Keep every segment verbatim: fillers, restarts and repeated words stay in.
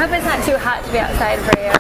hope it's not too hot to be outside for you.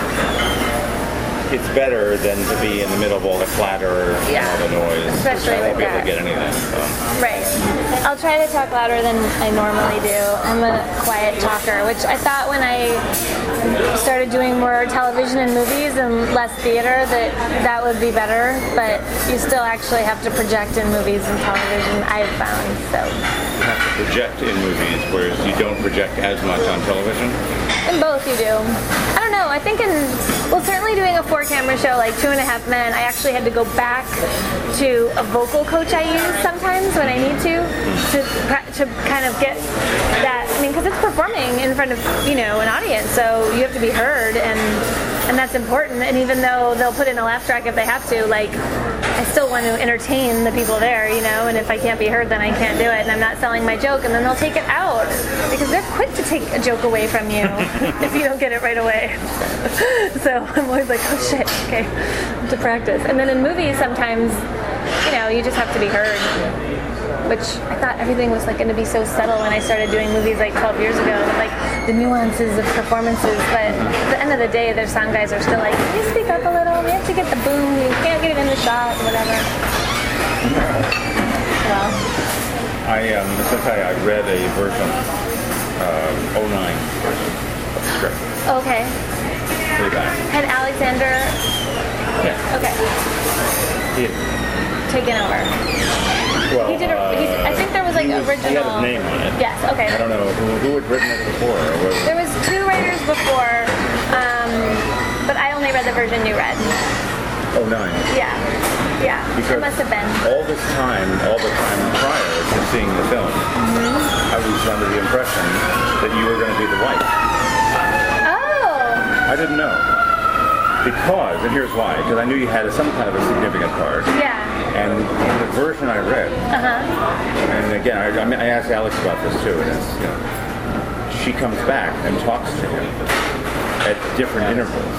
It's better than to be in the middle of all the clatter Yeah. and all the noise. Especially I won't with be able that. to get any of that. So. Right. I'll try to talk louder than I normally do. I'm a quiet talker, which I thought when I started doing more television and movies and less theater that that would be better, but you still actually have to project in movies and television, I've found, so. You have to project in movies, whereas you don't project as much on television. In both you do. I don't know, I think in, well certainly doing a four camera show like Two and a Half Men, I actually had to go back to a vocal coach I use sometimes when I need to, to, to kind of get that, I mean, because it's performing in front of, you know, an audience, so you have to be heard, and and that's important, and even though they'll put in a laugh track if they have to, like, I still want to entertain the people there, you know, and if I can't be heard, then I can't do it, and I'm not selling my joke, and then they'll take it out, because they're quick to take a joke away from you if you don't get it right away. So I'm always like, oh shit, okay, I have to practice. And then in movies, sometimes, you know, you just have to be heard, which I thought everything was like going to be so subtle when I started doing movies like twelve years ago, like the nuances of performances, but at the end of the day, their sound guys are still like, can you speak up a little? We have to get the boom, you can't get it in the shot, whatever. Well, I um, since I, I read a version, uh, oh nine version of the script. okay. Way back. Had Alexander, Yeah. okay, He had, taken over. well, He did a, he's, I think there was like he was- original. He had his name on it. Yes, okay. I don't know who, who had written it before. Or was There was two writers before, um, but I only read the version you read. oh nine. Yeah, yeah. Because it must have been. all this time, all the time prior to seeing the film, Mm-hmm. I was under the impression that you were going to be the wife. Oh, I didn't know. Because, and here's why, because I knew you had some kind of a significant part. yeah. And in the version I read, Uh huh. and again, I, I, mean, I asked Alex about this too, and it's, you know, she comes back and talks to him at different intervals.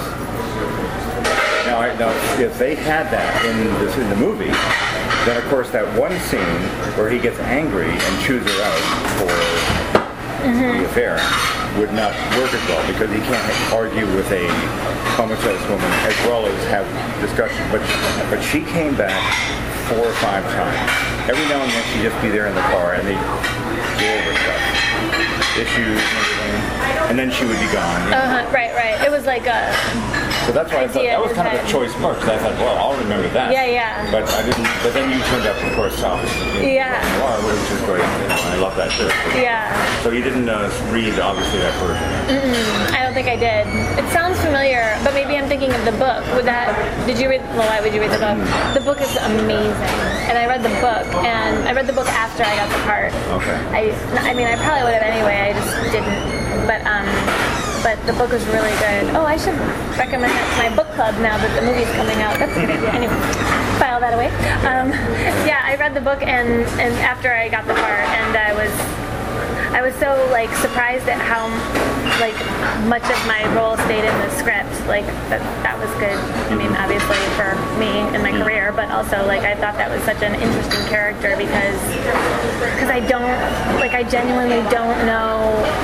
Now, I, now, if they had that in this in the movie, then of course that one scene where he gets angry and chews her out for mm-hmm. the affair would not work as well, because he can't argue with a homosex woman as well as have discussion. But but she came back four or five times. Every now and then she'd just be there in the car and they'd go over stuff, issues and everything, and then she would be gone. You know? Uh huh. Right, right. It was like a. So that's why I thought idea that was kind of a is that- choice part, because I thought, well, I'll remember that. Yeah, yeah. But I didn't. But then you turned up, of course, obviously. Yeah. You are, which is great. You know, I love that too. Yeah. So you didn't uh, read obviously that version. Mm-mm, I don't think I did. It sounds familiar, but maybe I'm thinking of the book. Would that? Did you read? Well, why would you read the book? The book is amazing, and I read the book, and I read the book after I got the part. Okay. I, I mean, I probably would have anyway. I just didn't. But um, but the book was really good. Oh, I should recommend that to my book club now that the movie's coming out. That's a good idea. Anyway, file that away. Um, yeah, I read the book and and after I got the part, and I was. I was so like surprised at how like much of my role stayed in the script. Like that that was good. I mean, obviously for me and my career, but also like I thought that was such an interesting character because because I don't like I genuinely don't know.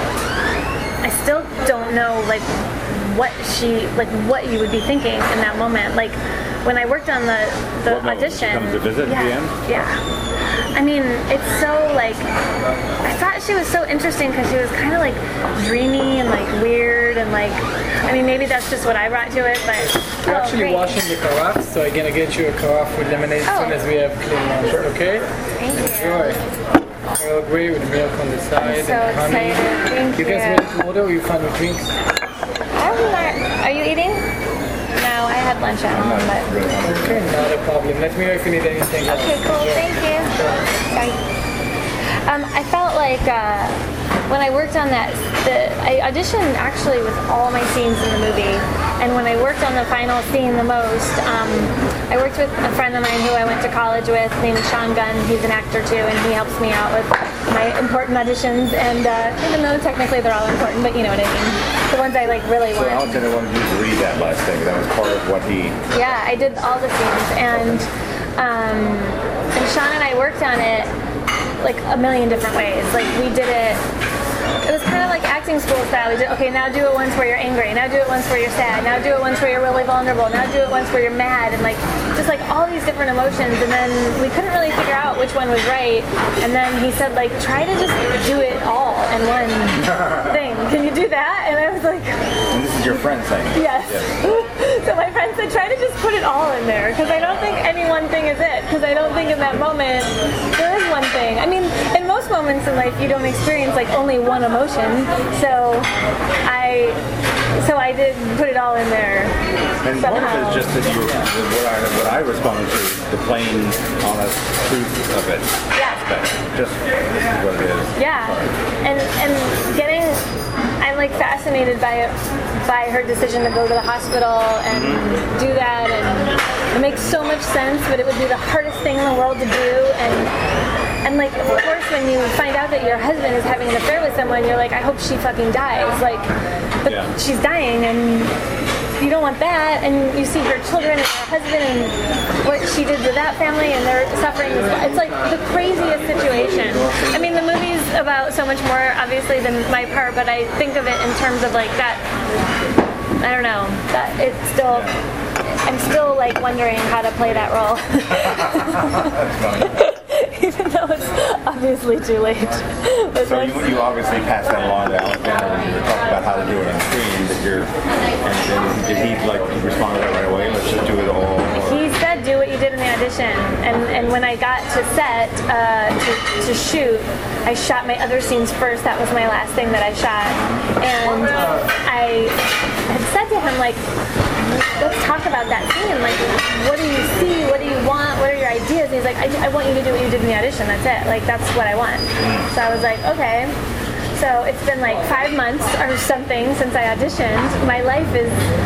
I still don't know like what she like what you would be thinking in that moment. Like when I worked on the the What moment? audition. She comes to visit yeah, at the end? Yeah. I mean, it's so like I thought she was so interesting because she was kind of like dreamy and like weird and like I mean maybe that's just what I brought to it, but We're oh, actually great. washing the carafe, so I'm gonna get you a carafe with lemonade as Oh. soon as we have clean water, okay? Thank you. Enjoy. Earl Grey with milk on the side So and honey. excited. Thank You you. guys ready to order or you fine with drinks? I'm not, are you eating? No, I had lunch at home, but Okay, not a problem. Let me know if you need anything else. okay, cool. Enjoy. Thank you. Sorry. Um, I felt like uh, when I worked on that, the, I auditioned actually with all my scenes in the movie, and when I worked on the final scene the most, um, I worked with a friend of mine who I went to college with named Sean Gunn. He's an actor too, and he helps me out with my important auditions. And uh, even though technically they're all important, but you know what I mean, the ones I like really So want. Alexander wanted you to read that last thing. That was part of what he. Yeah, I did all the scenes, and um, and Sean and I worked on it like a million different ways. Like we did it. It was kind of like acting acting school style. We did, okay, now do it once where you're angry. Now do it once where you're sad. Now do it once where you're really vulnerable. Now do it once where you're mad. And like, just like all these different emotions. And then we couldn't really figure out which one was right. And then he said, like, try to just do it all in one thing. Can you do that? And I was like, And this is your friend saying it. yes. So my friend said, try to just put it all in there. Because I don't think any one thing is it. Because I don't think in that moment there is one thing. I mean, in most moments in life, you don't experience like only one emotion. So I, so I did put it all in there. And somehow. part of it is just that you, what I, what I responded to is the plain, honest truth of it. Yeah. Aspect. Just what it is. Yeah, and and getting, I'm like fascinated by by her decision to go to the hospital and mm-hmm. do that, and it makes so much sense. But it would be the hardest thing in the world to do, and and like of course when you find out that your husband is having an affair with someone, you're like, I hope she fucking dies. Like, but yeah. she's dying, and you don't want that, and you see her children and her husband and what she did to that family, and they're suffering. It's like the craziest situation. I mean, the movie's about so much more, obviously, than my part, but I think of it in terms of like that. I don't know. That it's still. I'm still like wondering how to play that role. That's funny. Even though it's obviously too late. But So you, you obviously passed that along to Alexander when you were talking about how to do it on screen. That you're, and then did he like respond to that right away? Let's just do it all. Or? He said, "Do what you did in the audition." And and when I got to set uh, to, to shoot, I shot my other scenes first. That was my last thing that I shot, and I had said to him like, let's talk about that scene. Like, what do you see? What do you want? What are your ideas? And he's like, I, I want you to do what you did in the audition. That's it. Like, that's what I want. So I was like, okay. So it's been like five months or something since I auditioned. My life is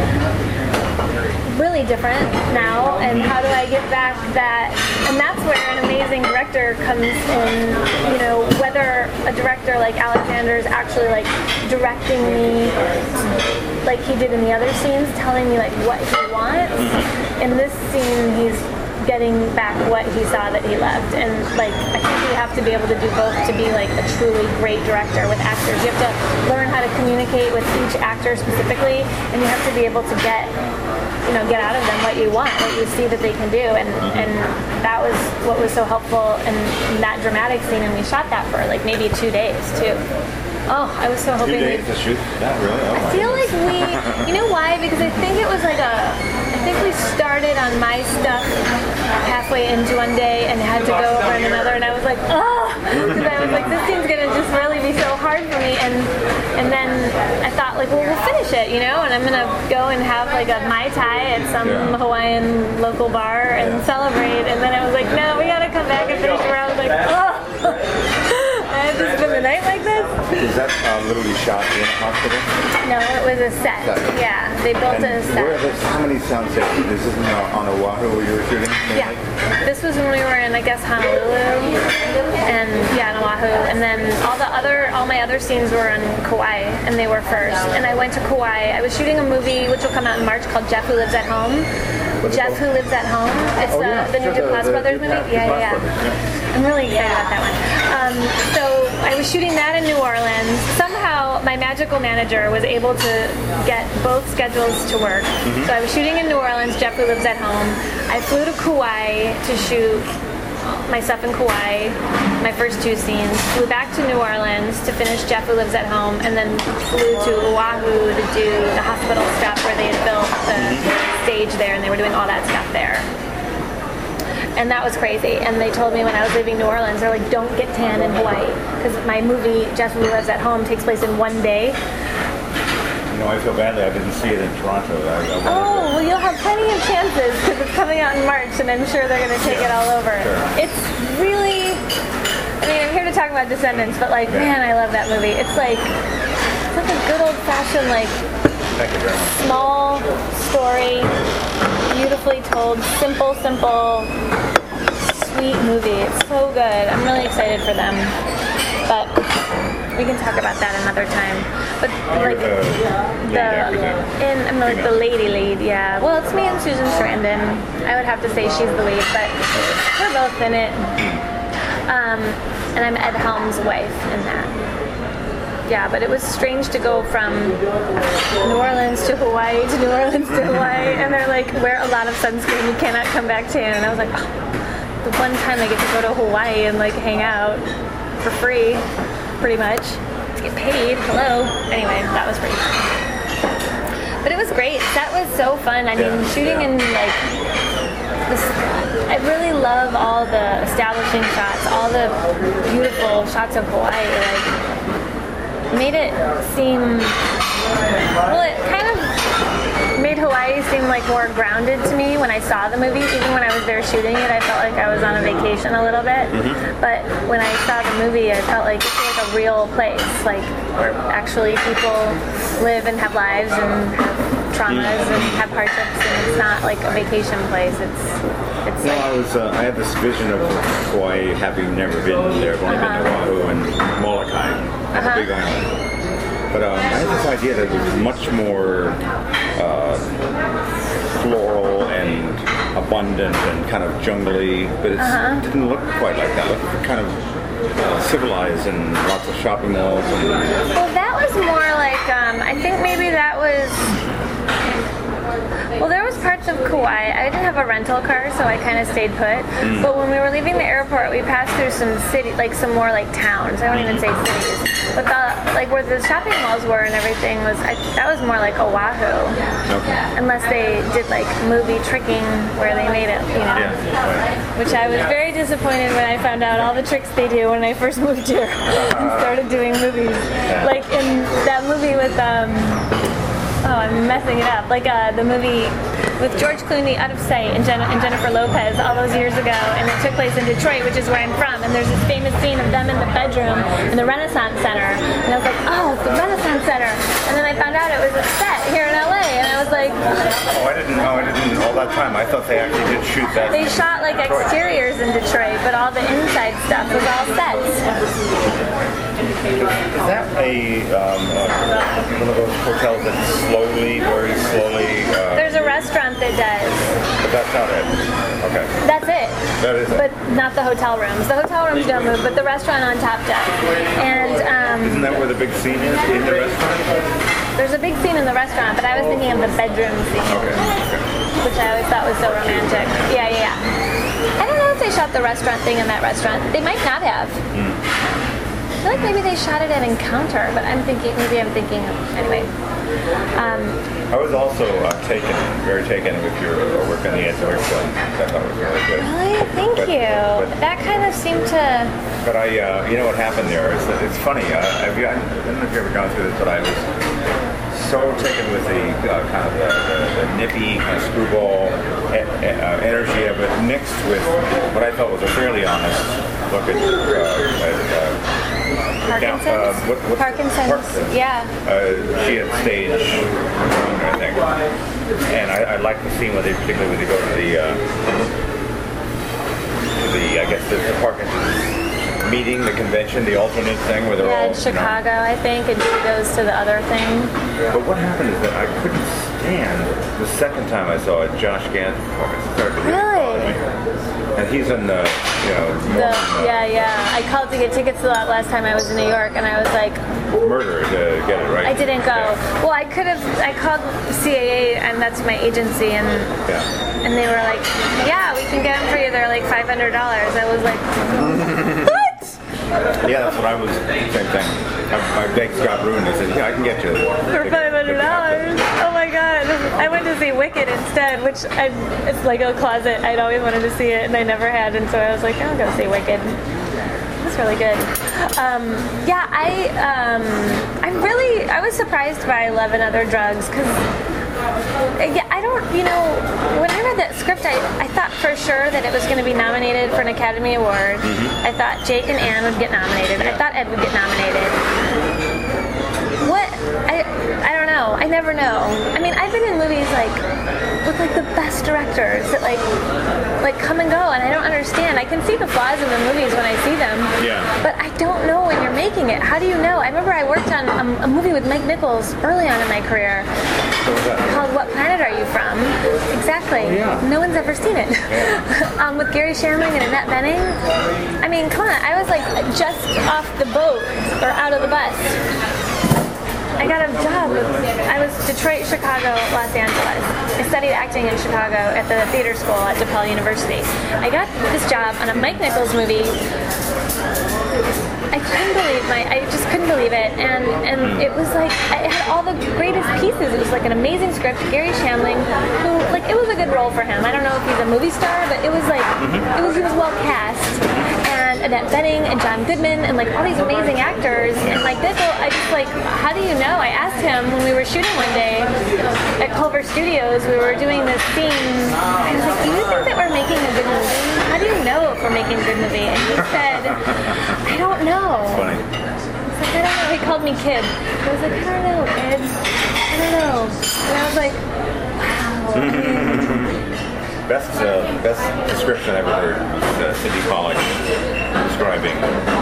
really different now, and how do I get back that? And that's where an amazing director comes in. You know, whether a director like Alexander is actually like directing me like he did in the other scenes, telling me like what he wants. In this scene, he's getting back what he saw that he left, and like I think you have to be able to do both to be like a truly great director with actors. You have to learn how to communicate with each actor specifically, and you have to be able to get, you know, get out of them what you want, what you see that they can do, and and that was what was so helpful in that dramatic scene, and we shot that for like maybe two days too. Oh, I was so hoping. Two days to shoot that, really? Oh, I feel like we, you know why? Because I think it was like a, I think we started on my stuff halfway into one day and had to go over in another, and I was like, oh, because I was like, this scene's gonna just really be so hard for me, and and then I thought like, well, we'll finish it, you know, and I'm gonna go and have like a Mai Tai at some yeah. Hawaiian local bar and yeah. celebrate, and then I was like, no, we gotta come back and finish it. I was like, oh. I have to spend the night like this? Is that uh, literally shot in a hospital? No, it was a set. set. Yeah, they built and a set. Where are there so many sound stations? This isn't uh, on Oahu where you were shooting? Yeah. This was when we were in, I guess, Honolulu, and yeah, in Oahu. And then all the other, all my other scenes were in Kauai, and they were first. And I went to Kauai. I was shooting a movie which will come out in March called Jeff Who Lives at Home. What's Jeff Who Lives at Home. It's oh, the, yeah. the new sure, Duplass the, Brothers the, movie. the, yeah, the yeah, Brothers, yeah. I'm really excited about that one. Um, so I was shooting that in New Orleans. Somehow my magical manager was able to get both schedules to work. Mm-hmm. So I was shooting in New Orleans, Jeff Who Lives at Home. I flew to Kauai to shoot my stuff in Kauai, my first two scenes. Flew back to New Orleans to finish Jeff Who Lives at Home, and then flew to Oahu to do the hospital stuff where they had built the stage there, and they were doing all that stuff there. And that was crazy. And they told me when I was leaving New Orleans, they're like, don't get tan in Hawaii. Because my movie, Jeff Who Lives at Home, takes place in one day. You know, I feel badly. I didn't see it in Toronto. I, I oh, well, you'll have plenty of chances because it's coming out in March, and I'm sure they're going to take yeah, it all over. Sure. It's really, I mean, I'm here to talk about Descendants, but like, yeah. man, I love that movie. It's like, it's like a good old-fashioned, like, small story, beautifully told, simple, simple, sweet movie. It's so good. I'm really excited for them. But we can talk about that another time. But like the, the in I'm like the lady lead, yeah. Well, it's me and Susan Sarandon. I would have to say she's the lead, but we're both in it. Um, and I'm Ed Helms' wife in that. yeah, but it was strange to go from New Orleans to Hawaii to New Orleans to Hawaii, and they're like, wear a lot of sunscreen, you cannot come back tan. And I was like, oh, the one time I get to go to Hawaii and like hang out for free, pretty much, to get paid. Hello. Anyway, that was pretty fun. But it was great. That was so fun. I mean, Yeah, shooting yeah. in like this, I really love all the establishing shots, all the beautiful shots of Hawaii. Like, made it seem, well, it kind of made Hawaii seem like more grounded to me when I saw the movie. Even when I was there shooting it, I felt like I was on a vacation a little bit. Mm-hmm. But when I saw the movie, I felt like it's like a real place, like where actually people live and have lives and have traumas and have hardships, and it's not like a vacation place. It's it's No, like, I was. Uh, I had this vision of Hawaii, having never been there. I've only Uh-huh. been to Oahu and Molokai, and Uh-huh. a big island. But um, I had this idea that it was much more uh, floral and abundant and kind of jungly, but it Uh-huh. didn't look quite like that. It looked kind of uh, civilized and lots of shopping malls. And, well, that was more like um, I think maybe that was. Well, there was parts of Kauai. I didn't have a rental car, so I kind of stayed put. Mm. But when we were leaving the airport, we passed through some city, like some more like towns. I don't even say cities, but the like where the shopping malls were and everything was. I, that was more like Oahu, okay. unless they did like movie tricking where they made it, you know. Yeah. Right. Which I was very disappointed when I found out all the tricks they do when I first moved here and started doing movies. Like in that movie with um. Oh, I'm messing it up. Like uh, the movie with George Clooney, Out of Sight, and, Jen- and Jennifer Lopez all those years ago, and it took place in Detroit, which is where I'm from. And there's this famous scene of them in the bedroom in the Renaissance Center, and I was like, oh, it's the Renaissance Center. And then I found out it was a set here in L A, and I was like, Oh, I didn't know. I didn't all that time. I thought they actually did shoot that. they in shot like Detroit. exteriors in Detroit, but all the inside stuff was all sets. Is that a um, uh, one of those hotels that slowly, very slowly? Uh, There's a restaurant that does. but that's not it. Okay, That's it. that is it. But not the hotel rooms. The hotel rooms don't move, but the restaurant on top does. And um, Isn't that where the big scene is in the restaurant? there's a big scene in the restaurant, but I was thinking of the bedroom scene, Okay. okay. which I always thought was so romantic. Yeah, yeah, yeah. I don't know if they shot the restaurant thing in that restaurant. They might not have. I feel like maybe they shot it at Encounter, but I'm thinking, maybe I'm thinking, anyway. Um, I was also uh, taken, very taken with your work on the Ed North film. I thought it was really good. really? Thank But- you. but- That kind of seemed to... But I, uh, you know what happened there is that it's funny. Uh, have you, I don't know if you've ever gone through this, but I was so taken with the uh, kind of the, the, the nippy kind of screwball e- e- uh, energy of it, mixed with what I thought was a fairly honest look at. Uh, at uh, Parkinson's? Uh, what, what's- Parkinson's? Parkinson's. Yeah. Uh, she had stage one, I think. And I, I like the scene where they, particularly when they go to the, uh, to the, I guess, the, the Parkinson's meeting, the convention, the alternate thing where they're Yeah, all, in you know- Chicago, I think, and she goes to the other thing. But what happened is that I couldn't stand the second time I saw it, Josh Gant's performance. It started to Really? bother me. And he's in the, you know, The, Norman, uh, yeah, yeah. I called to get tickets to that last time I was in New York, and I was like, Murder to get it right. I didn't go. Yeah. Well, I could have. I called C A A, and that's my agency, and Yeah. and they were like, yeah, we can get them for you. They're like five hundred dollars. I was like, what? Yeah, that's what I was. Same thing. My, my dates got ruined. I said, yeah, I can get you For five hundred dollars. Oh my god! I went to see Wicked instead, which I, it's like a closet. I'd always wanted to see it, and I never had, and so I was like, I'll go see Wicked. It's really good. Um, yeah, I um, I really I was surprised by Love and Other Drugs because yeah, I don't you know when I read that script I, I thought for sure that it was going to be nominated for an Academy Award. I thought Jake and Anne would get nominated. I Yeah. thought Ed would get nominated. What I I don't know. I never know. I mean, I've been in movies like with like the best directors that like like come and go, and I don't understand. I can see the flaws in the movies when I see them. Yeah. But I don't know when you're making it. How do you know? I remember I worked on a, a movie with Mike Nichols early on in my career So was that? called What Planet Are You From? Exactly. yeah. No one's ever seen it. um, with Gary Shandling and Annette Bening. I mean, come on. I was like just off the boat or out of the bus. got a job. I was Detroit, Chicago, Los Angeles. I studied acting in Chicago at the theater school at DePaul University. I got this job on a Mike Nichols movie. I couldn't believe my, I just couldn't believe it, and and it was like, it had all the greatest pieces. It was like an amazing script. Gary Shandling, who, like, it was a good role for him. I don't know if he's a movie star, but it was like, it was, he was well cast. And Annette Bening and John Goodman and like all these amazing actors. And like this, I just like, how do you know? I asked him when we were shooting one day at Culver Studios, we were doing this scene. I was like, do you think that we're making a good movie? How do you know if we're making a good movie? And he said, I don't know. It's funny. He's like, I don't know. He called me kid. I was like, I don't know, Ed. I don't know. And I was like, wow. I mean, Best uh, best description I ever heard was uh, Sidney Pollack describing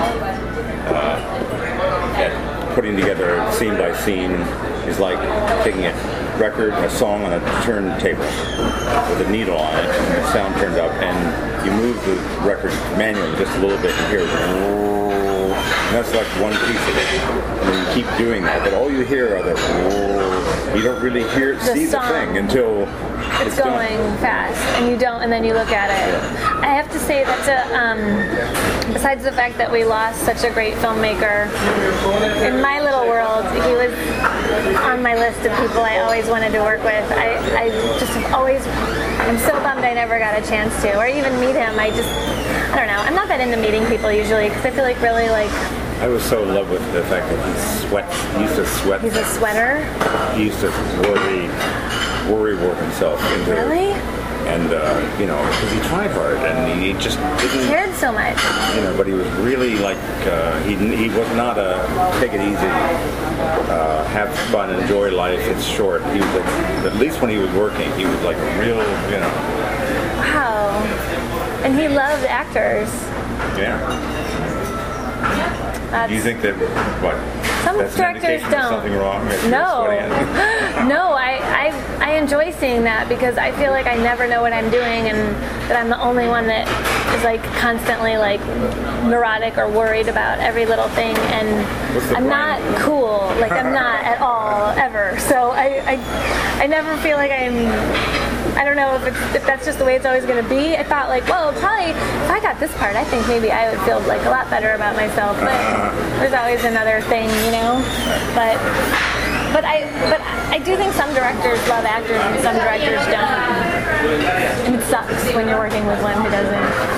uh, that putting together scene by scene is like taking a record, a song on a turntable with a needle on it, and the sound turns up, and you move the record manually just a little bit, and hear it. And that's like one piece of it. And then you keep doing that, but all you hear are the. You don't really hear The see song. the thing until it's it's done. going fast, and you don't, and then you look at it. I have to say that's a, um, besides the fact that we lost such a great filmmaker, in my little world, he was on my list of people I always wanted to work with. I, I just have always, I'm so bummed I never got a chance to, or even meet him. I just, I don't know, I'm not that into meeting people usually, because I feel like really like, I was so in love with the fact that he sweats. He used to sweat. he's a sweater. He used to worry, worry work himself into. Really? And uh, you know, because he tried hard, and he just didn't. Cared so much. You know, but he was really like uh, he he was not a take it easy, uh, have fun, enjoy life. It's short. He was like, at least when he was working, he was like a real, you know. Wow. And he loved actors. Yeah. That's, Do you think that what? Some that's an directors indication don't. There's something wrong. If you're No, sweating? no, I, I, I enjoy seeing that because I feel like I never know what I'm doing, and that I'm the only one that is like constantly like neurotic or worried about every little thing, and What's the I'm not Brian? cool. Like I'm not at all ever. So I, I, I never feel like I'm. I don't know if it's if that's just the way it's always going to be. I thought like, well, probably if I got this part, I think maybe I would feel like a lot better about myself. But there's always another thing, you know. But but I but I do think some directors love actors and some directors don't. And it sucks when you're working with one who doesn't.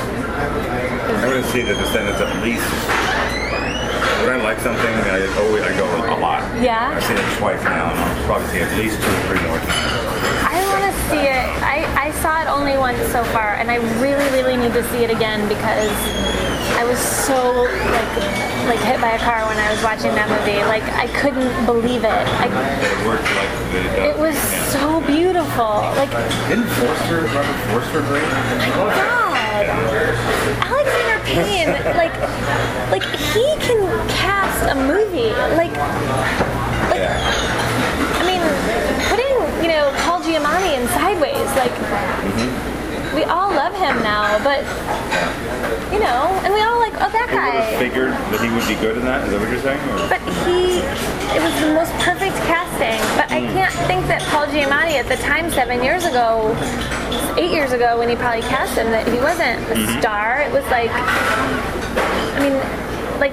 I'm going to see the Descendants at least. When I like something, I always I go a lot. Yeah. I've seen it twice now, and I'll probably see it at least two or three more times. I want to see it. I, I saw it only once so far, and I really, really need to see it again because I was so like like hit by a car when I was watching that movie. Like I couldn't believe it. I, It worked like the. it was so beautiful. Like Didn't Forster, Robert Forster, great? my God, Alexander Payne. Like like he can cast a movie. Like like. Yeah. I mean, putting, you know, Paul Giamatti in Sideways, like, mm-hmm. we all love him now, but, you know, and we all like, oh, that Who would have guy. figured that he would be good in that? Is that what you're saying? Or? But he, it was the most perfect casting. But I can't think that Paul Giamatti at the time, seven years ago, eight years ago, when he probably cast him, that he wasn't a Mm-hmm. star. It was like, I mean, like,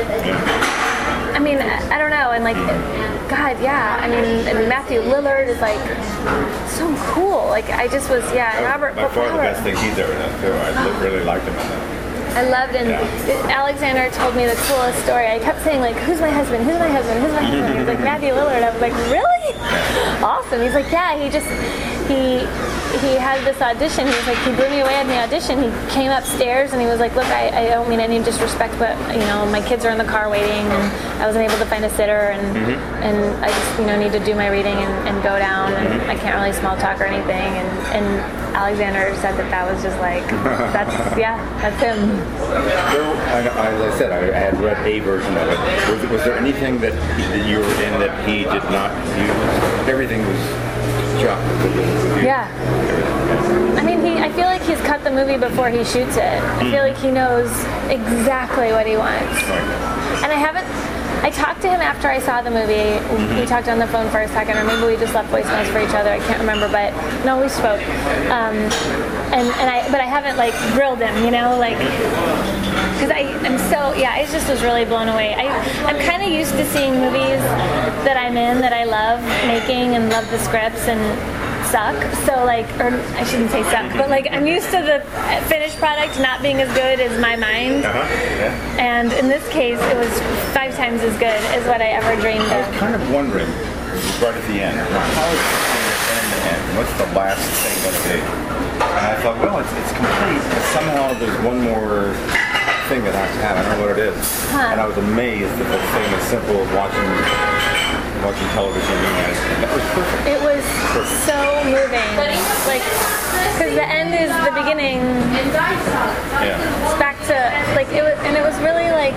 I mean, I don't know, and like, God, yeah, I mean, and Matthew Lillard is like so cool. Like, I just was, yeah, That was Robert. by far the Robert- best thing he's ever done too. I li- really liked him in that. I loved, and Yeah. Alexander told me the coolest story. I kept saying like, "Who's my husband? Who's my husband? Who's my husband?" He was like, "Matthew Lillard." I was like, "Really? Awesome." He's like, "Yeah." He just he he had this audition. He was like, he blew me away at the audition. He came upstairs and he was like, "Look, I, I don't mean any disrespect, but you know, my kids are in the car waiting, and I wasn't able to find a sitter, and Mm-hmm. and I just you know need to do my reading and, and go down, and I can't really small talk or anything." And and Alexander said that that was just like that's yeah, that's him. There, I, as I said, I, I had read a version of it. Was, was there anything that, that you were in that he did not use? Everything was shot with you. Yeah. I mean, he. I feel like he's cut the movie before he shoots it. I feel like he knows exactly what he wants. And I haven't, I I talked to him after I saw the movie. Mm-hmm. We talked on the phone for a second, or maybe we just left voicemails for each other. I can't remember, but no, we spoke. Um, and and I, but I haven't like grilled him, you know, like because I am so yeah. I just was really blown away. I I'm kind of used to seeing movies that I'm in that I love making and love the scripts and suck. So like, or I shouldn't say suck, but like I'm used to the finished product not being as good as my mind. Uh-huh. Yeah. And in this case, it was five times as good as what I ever dreamed I was of. kind of wondering, right at the end, how is this thing going to end? What's the last thing going to be? And I thought, well, it's, it's complete, but somehow there's one more thing that has to happen. I don't know what it is. Huh. And I was amazed at the thing as simple as watching watching television. And that was perfect. It was so moving. Like, because the end is the beginning. Yeah. It's back to, like, it was, and it was really like,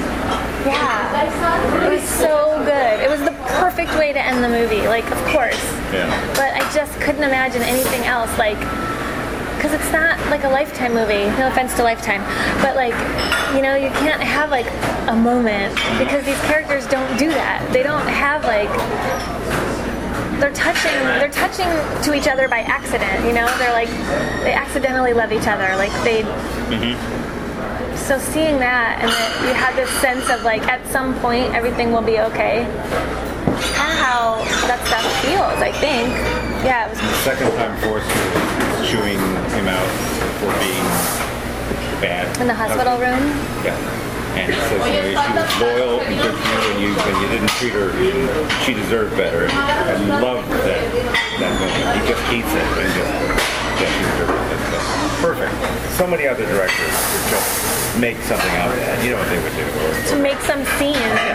yeah, it was so good. It was the perfect way to end the movie, like, of course. Yeah. But I just couldn't imagine anything else, like, because it's not like a Lifetime movie. No offense to Lifetime, but like, you know, you can't have like a moment because these characters don't do that. They don't have like they're touching. They're touching to each other by accident. You know, they're like they accidentally love each other. Like they. Mm-hmm. So seeing that and that you have this sense of like at some point everything will be okay. Kind of how that stuff feels. I think. Yeah. It was. The second time Forrest was chewing him out for being bad. In the hospital room? Yeah. And he says, you know, she was loyal and good to you, and you, and you didn't treat her, and she deserved better. And I love that, that moment. He just eats it and just, yeah, she deserved it. That's perfect. So many other directors would just make something out of that. You know what they would do. Or, To or, make some scene.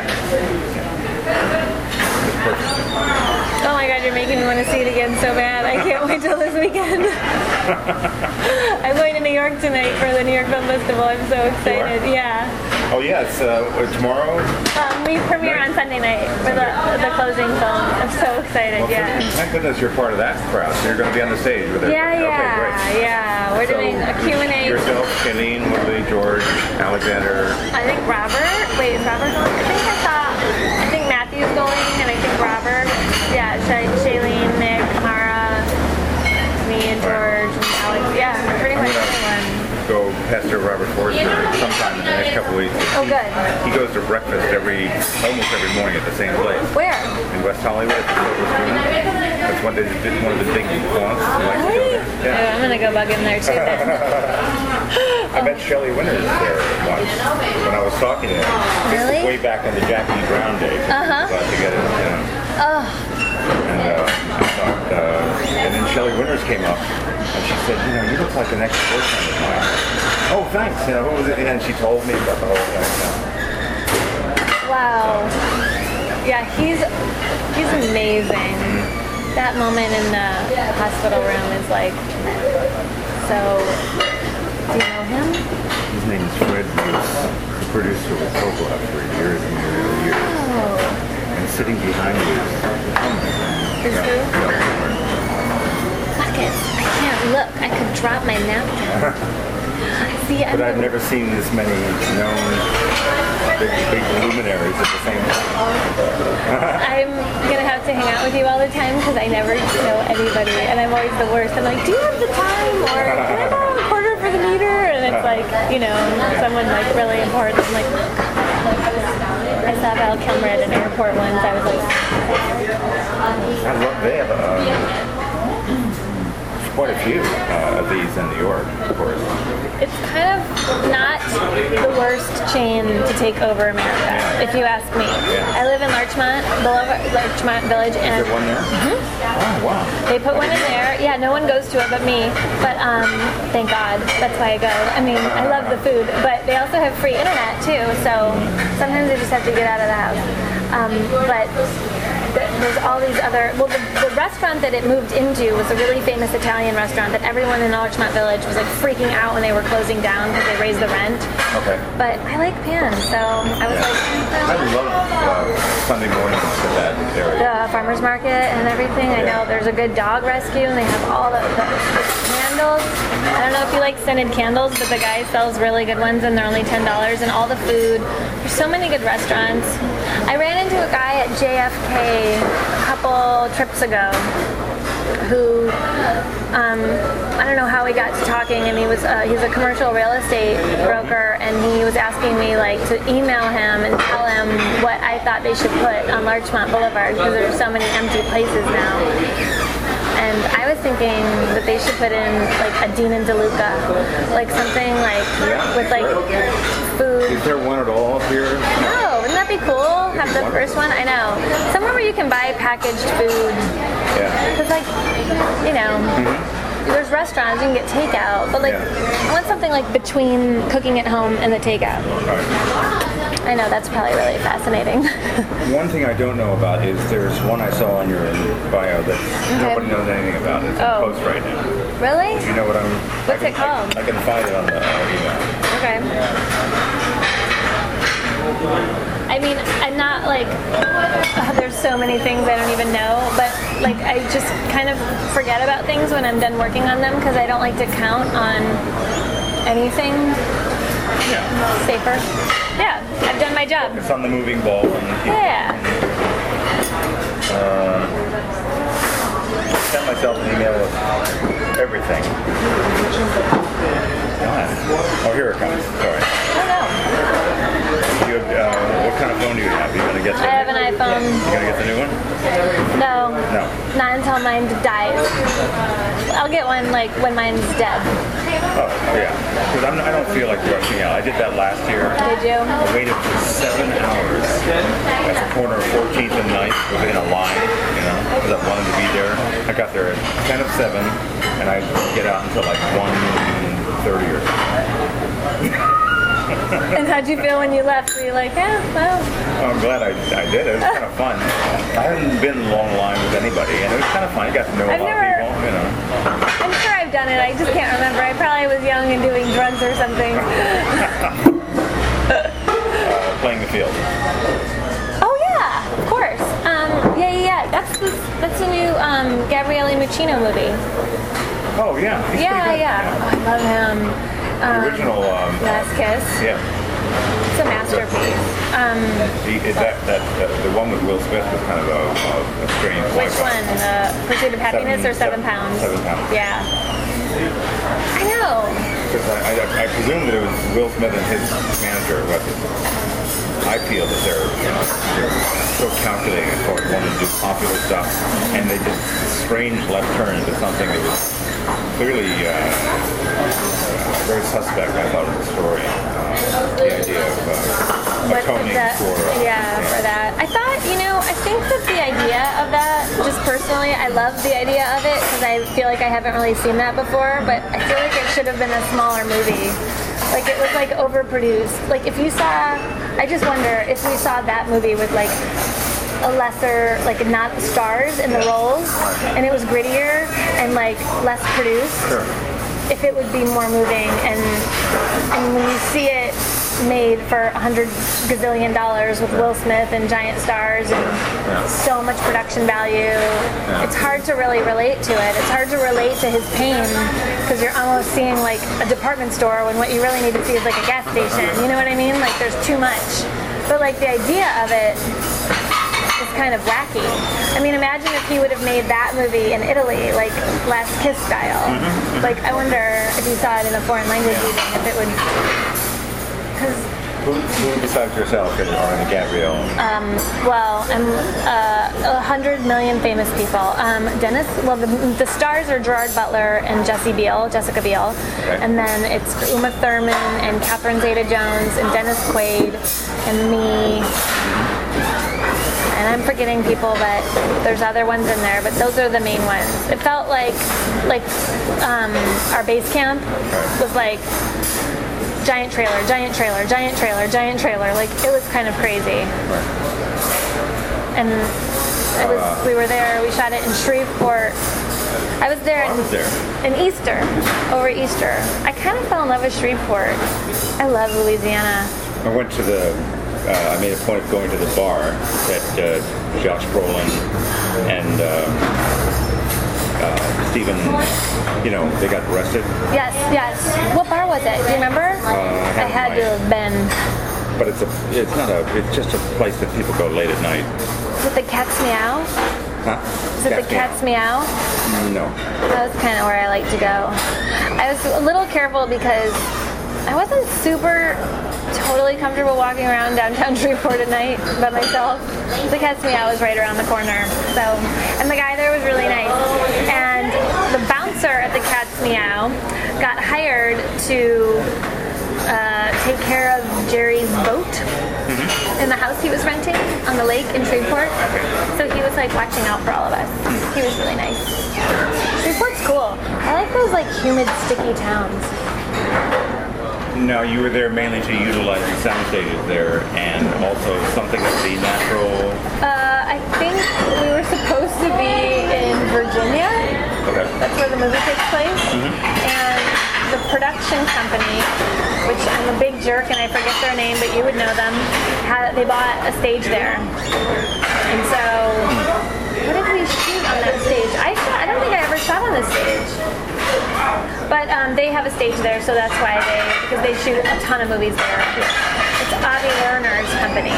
it's perfect. Oh my god, you're making me want to see it again so bad. I can't wait till this weekend. I'm going to New York tonight for the New York Film Festival. I'm so excited. Yeah. Oh, yeah, it's uh, tomorrow. Um, we premiere on Sunday night for the the closing film. I'm so excited. Well, Yeah. thank goodness you're part of that crowd. So you're going to be on the stage with Yeah, everybody. yeah, Okay, great. yeah. We're So, doing a Q and A. Yourself, Shailene, Woodley, George, Alexander. I think Robert. Wait, is Robert going? I think I saw. I think Matthew's going, and I think Robert. Yeah, Shay- Shailene, Nick, Mara, me, and George, and Alex. Yeah, pretty I'm much gonna everyone. go pester Robert Forster sometime in the next couple weeks. Oh, good. He goes to breakfast every, almost every morning at the same place. Where? In West Hollywood. At the Silver Spoon. That's one, they did one of the big haunts. He likes to go Really? there. Oh, Yeah. I'm gonna go bug him there too then. I met Shelley Winters there once when I was talking to him. This is Really? way back on the Jackie Brown days. Uh-huh. So I had to get it, you know. Oh, And, uh, I thought, uh, and then Shelley Winters came up, and she said, you know, you look like an ex-boyfriend of mine. Oh, thanks. You know, what was it? And she told me about the whole thing. wow. Yeah, he's he's amazing. That moment in the hospital room is like so. Do you know him? His name is Fred Bruce, the producer with Coppola for years and years and years. Oh, And sitting behind me is is who? Bill Murray. Fuck it. I can't look. I could drop my napkin. See, I'm But I've never seen this many known big, big luminaries at the same time. I'm gonna have to hang out with you all the time because I never know anybody, and I'm always the worst. I'm like, do you have the time, or can I borrow a quarter for the meter? And it's like, you know, someone like really important. I'm like, I saw Val Kilmer at an airport once. I was like, I love, they have uh, quite a few uh, of these in New York, of course. it's kind of not the worst chain to take over America, if you ask me. Yeah. I live in Larchmont, Boulevard, Larchmont Village, Is and there one there? Oh, wow. they put one in there. Yeah, no one goes to it but me. But um, thank God. That's why I go. I mean, I love the food. But they also have free internet too. So sometimes I just have to get out of the house. Um, but th- there's all these other. Well, the, the restaurant that it moved into was a really famous Italian restaurant that everyone in Larchmont Village was like freaking out when they were closing down because they raised the rent. Okay. But I like Pan, so I was like, I love uh, Sunday mornings in that area. the farmer's market and everything. I know there's a good dog rescue and they have all the, the, the candles. I don't know if you like scented candles, but the guy sells really good ones and they're only ten dollars, and all the food. There's so many good restaurants. I ran into a guy at J F K a couple trips ago who, um, I don't know how we got to talking, and he was uh, he's a commercial real estate broker, and he was asking me like to email him and tell him what I thought they should put on Larchmont Boulevard because there's so many empty places now. And I was thinking that they should put in like a Dean and DeLuca, like something like Yeah, with like sure. food. Is there one at all up here? No, wouldn't that be cool? Have the first one? I know. Somewhere where you can buy packaged food. Yeah. Because like, you know, mm-hmm. there's restaurants, you can get takeout, but like, Yeah. I want something like between cooking at home and the takeout. Right. I know, that's probably really fascinating. One thing I don't know about is there's one I saw on your bio that nobody knows anything about. It's in Oh. post right now. Really? You know what I'm... What's I can, it called? I, I can find it on the uh, email. Okay. I mean, I'm not like, uh, there's so many things I don't even know, but like I just kind of forget about things when I'm done working on them because I don't like to count on anything Yeah. safer. Yeah, I've done my job. It's on the moving ball. And Yeah. uh, I sent myself an email with everything. God. Oh, here it comes. Sorry. I don't know. You have, uh, what kind of phone do you have? Are you going to get the, I have an iPhone. You going to get the new one? No. No. Not until mine dies. I'll get one like when mine's dead. Oh, yeah. Because I don't feel like rushing out. I did that last year. Did you? I waited for seven hours at the corner of fourteenth and ninth within a line, you know, because I wanted to be there. I got there at ten of seven, and I didn't get out until like one thirty or something. And how'd you feel when you left? Were you like, yeah, well. Oh, I'm glad I, I did. It was kind of fun. I hadn't been in a long line with anybody, and it was kind of fun. You got to know I've a lot never- of people, you know. I'm sure I've done it. I just can't remember. I probably was young and doing drugs or something. uh, playing the field. Oh yeah, of course. Um, yeah, yeah, yeah. That's the, that's a new um, Gabriele Muccino movie. Oh, yeah. He's Yeah, pretty good. yeah. Oh, I love him. The Um, original, um, Last Kiss. yeah. It's a masterpiece. Um, He, is that, that, that, the one with Will Smith was kind of a, a, a strange which wipeout. one? Uh, Pursuit of Happiness or Seven, Seven- Pounds? Seven Pounds. Yeah. I know. Because I, I, I presume that it was Will Smith and his manager, but I feel that they're, you know, they're so calculating as far as wanting to do popular stuff, and they just strange left turn into something that was clearly uh, uh, very suspect, I thought, of the story. Uh, the idea of uh, What atoning the- for... Uh, yeah, for that. I thought, you know, I think that the idea of that, just personally, I love the idea of it because I feel like I haven't really seen that before, but I feel like it should have been a smaller movie. Like, it was, like, overproduced. Like, if you saw, I just wonder if we saw that movie with, like, a lesser, like, not stars in the roles, and it was grittier and, like, less produced, Sure. if it would be more moving. And, and when you see it made for a hundred gazillion dollars with Will Smith and giant stars and Yeah. so much production value, it's hard to really relate to it. It's hard to relate to his pain because you're almost seeing like a department store when what you really need to see is like a gas station. You know what I mean? Like there's too much. But like the idea of it is kind of wacky. I mean, imagine if he would have made that movie in Italy, like Last Kiss style. Like I wonder if you saw it in a foreign language even, if it would. Because, Who, who besides yourself are in the Gabrielle? um, well, I'm uh, a hundred million famous people. Um, Dennis, well, the, the stars are Gerard Butler and Jessie Biel, Jessica Biel, Okay. and then it's Uma Thurman and Catherine Zeta-Jones and Dennis Quaid and me. And I'm forgetting people, but there's other ones in there, but those are the main ones. It felt like, like um, our base camp was like giant trailer, giant trailer, giant trailer, giant trailer. Like it was kind of crazy. And it was, we were there. We shot it in Shreveport. I was there, I in, was there. in Easter, over Easter. I kind of fell in love with Shreveport. I love Louisiana. I went to the, uh, I made a point of going to the bar that uh, Josh Brolin and uh, uh, Stephen, you know, they got arrested. Yes, yes. What bar was it? Do you remember? Uh, I I have had my- to have been. but it's a, it's not a, it's just a place that people go late at night. Is it the Cat's Meow? Huh? Is it the Cat's Meow? No. That was kind of where I like to go. I was a little careful because I wasn't super totally comfortable walking around downtown Shreveport at night by myself. The Cat's Meow was right around the corner. So, and the guy there was really nice. And the bouncer at the Cat's Meow got hired to uh, take care of Jerry's boat mm-hmm. in the house he was renting on the lake in Shreveport. So he was like watching out for all of us. He was really nice. Shreveport's cool. I like those like humid, sticky towns. No, you were there mainly to utilize the sound stages there, and also something of the natural. Uh, I think we were supposed to be in Virginia. Okay. That's where the movie takes place. Mm-hmm. And the production company, which I'm a big jerk and I forget their name, but you would know them, had, they bought a stage there. And so, what did we shoot on that stage? I shot, I don't think I ever shot on this stage. But um, they have a stage there, so that's why they, because they shoot a ton of movies there. It's Avi Lerner's company.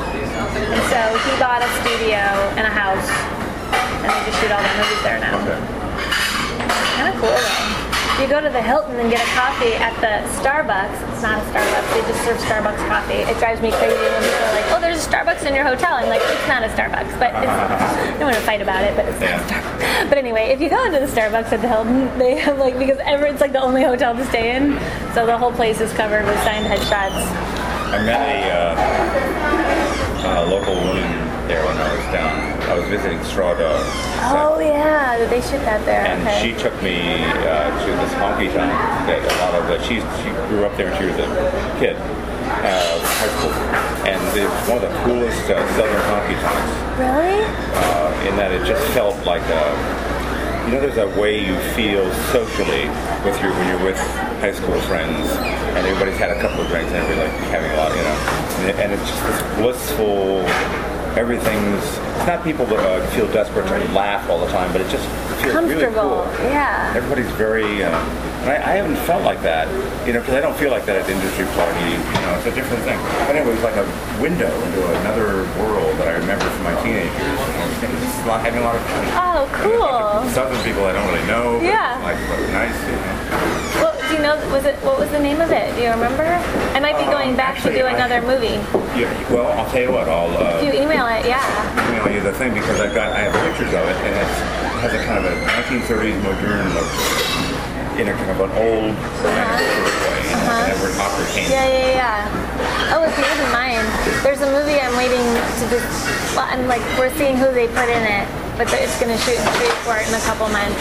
And so he bought a studio and a house, and they just shoot all their movies there now. Okay. Kind of cool though. You go to the Hilton and get a coffee at the Starbucks. It's not a Starbucks, they just serve Starbucks coffee. It drives me crazy when people are like, oh, there's a Starbucks in your hotel. I'm like, it's not a Starbucks, but it's, I don't want to fight about it, but it's not Yeah. a Starbucks. But anyway, if you go into the Starbucks at the Hilton, they have like, because ever, it's like the only hotel to stay in, so the whole place is covered with signed headshots. I met a uh, uh, local woman there when I was down. I was visiting Straw Dog. Oh yeah, did they shoot that there? And Okay. she took me uh, to this honky tonk that a lot of the, she, she grew up there when she was a kid, uh, high school. And it's one of the coolest uh, southern honky tonks. Really? Uh, in that it just felt like a, you know, there's a way you feel socially with your, when you're with high school friends and everybody's had a couple of drinks and everybody's like having a lot, you know. And, and it's just this blissful, everything's, it's not people that uh, feel desperate to laugh all the time, but it just feels really Comfortable. cool. Yeah. Everybody's very, uh, and I, I haven't felt like that, you know, because I don't feel like that at industry party, you know, it's a different thing. But anyway, it was like a window into another world that I remember from my teenage years. And just a lot- having a lot of fun. Oh, cool. Southern people I don't really know, but Yeah. like, but nice, you know. Well, do you know, was it, what was the name of it? Do you remember? I might be going back actually, to do I- another movie. Yeah, well, I'll tell you what, I'll uh, If you email it, yeah. email you the thing because I've got, I have pictures of it and it's, it has a kind of a nineteen thirties modern look in a kind of an old kind of sort of way, you know, Uh-huh. and where opera came. Yeah, yeah, yeah. Oh, it's made in mine. There's a movie I'm waiting to just, well, I'm like, we're seeing who they put in it, but it's going to shoot in Shreveport in a couple months.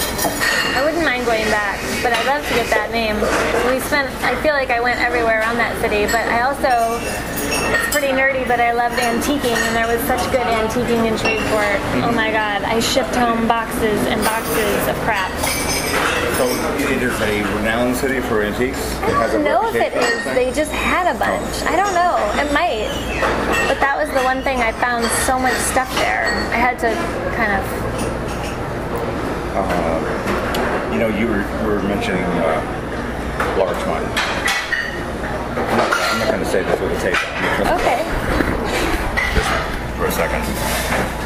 I wouldn't mind going back, but I'd love to get that name. We spent, I feel like I went everywhere around that city, but I also, it's pretty nerdy, but I loved antiquing, and there was such good antiquing in Shreveport. Oh my God, I shipped home boxes and boxes of crap. So it is a renowned city for antiques? It I has a don't know if it reputation, is. I They think? just had a bunch. I don't know. It might. But that was the one thing I found so much stuff there. I had to kind of. You know, you were, you were mentioning uh, Larchmont. I'm not, I'm not going to say this with a tape on. Okay. For a second.